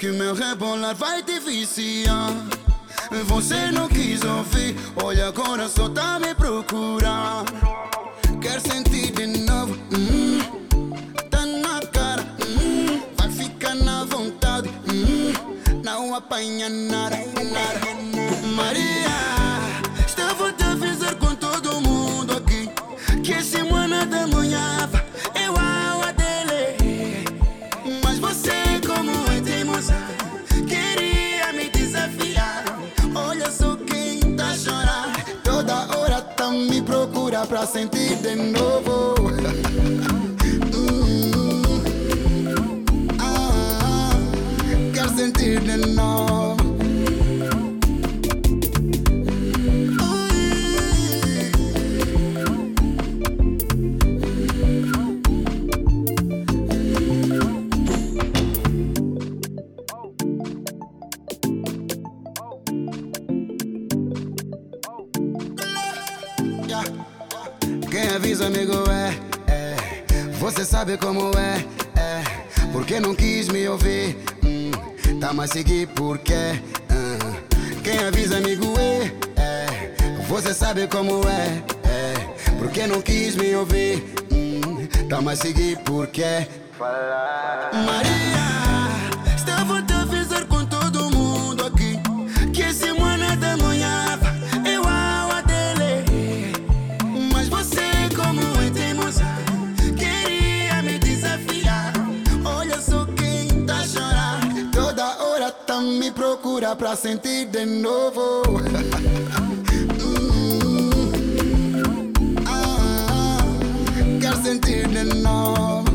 que meu rebolar vai te viciar. Você não quis ouvir, olha agora só tá me procurar. Quer sentir de novo, tá na cara, vai ficar na vontade, não apanha nada, nada. Maria, estava a avisar com todo mundo aqui que esse semana da manhã eu a dele. Mas você, como é teimosa, queria me desafiar. Olha só quem tá chorando, toda hora tá me procura pra sentir de novo. Quer sentir de novo. Quem avisa, amigo, você sabe como é. Porque não quis me ouvir, tá mais seguir porque. Quem avisa, amigo, você sabe como é. Porque não quis me ouvir, tá mais seguir porque. Maria, estava a avisar com todo mundo aqui que esse semana da manhã eu a dele. Mas você, como é teimosa, queria me desafiar. Olha só quem tá chorando, toda hora tá me procura pra sentir de novo. Quer sentir de novo.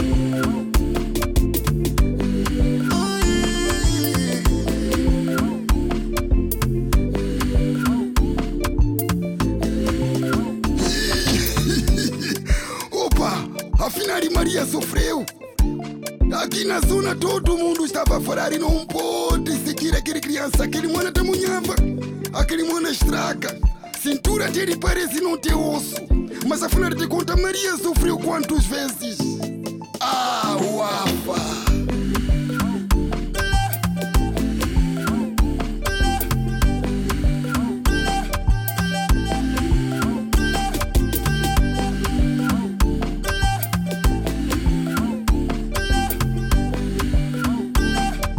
Afinal, Maria sofreu. Aqui na zona todo mundo estava a falar e não pode seguir aquele criança. Aquele mano tá munhava, aquele mano estraga. Cintura dele parece não ter osso. Mas afinal de contas, Maria sofreu quantas vezes? Ah, uafa!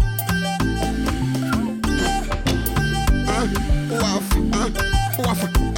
Uafa,